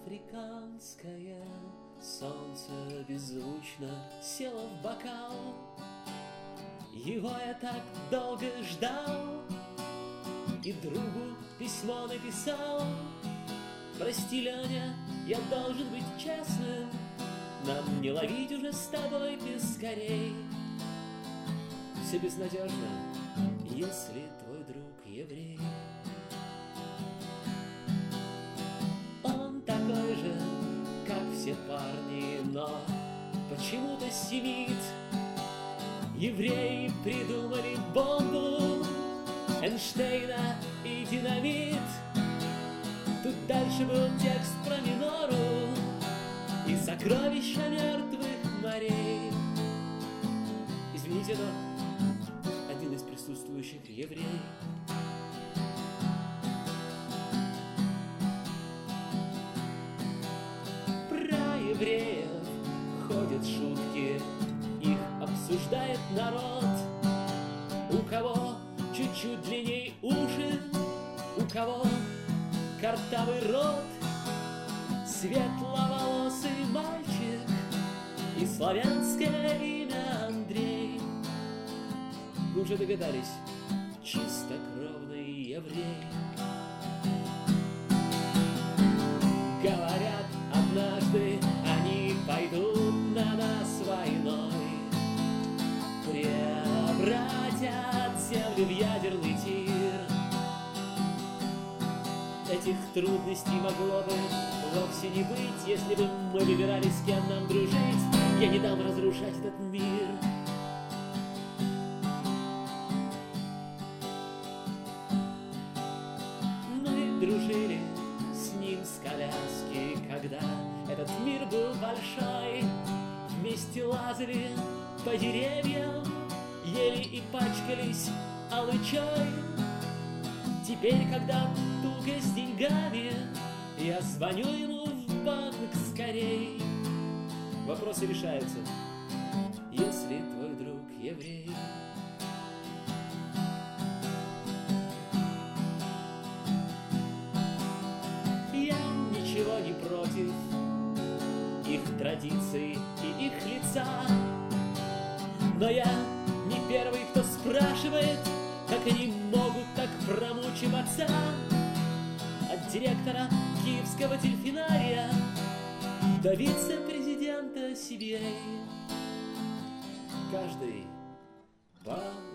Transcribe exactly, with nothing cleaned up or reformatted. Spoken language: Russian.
африканское солнце беззвучно село в бокал. Его я так долго ждал и другу письмо написал. Прости, Леня, я должен быть честным, нам не ловить уже с тобой пескарей. Все безнадежно, если твой друг еврей. Он такой же, как все парни, но почему-то семит. Евреи придумали бомбу, Эйнштейна и динамит. Тут дальше был текст про минору и сокровища мертвых морей. Извините, но один из присутствующих еврей. Про евреев ходят шутки, их обсуждает народ. У кого чуть-чуть длинней уши, у кого картавый рот, светловолосый мальчик и славянское имя Андрей. Вы уже догадались, чистокровный еврей. Говорят, однажды они пойдут на нас войной, превратят землю в ядерный тир. Этих трудностей могло бы вовсе не быть, если бы мы выбирали, с кем нам дружить. Я не дам разрушать этот мир. Мы дружили с ним с коляски, когда этот мир был большой. Вместе лазали по деревьям, ели и пачкались алычой. Теперь, когда туго с деньгами, я звоню ему в банк скорей. Вопросы решаются, если твой друг еврей. Я ничего не против их традиций и их лица, но я не первый, кто спрашивает, как они могут так промучиваться. От директора киевского дельфинария до вице-президента си би эй. Каждый вам